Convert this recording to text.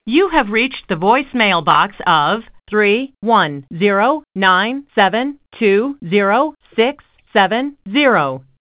You have reached the voicemail box of 31097206670.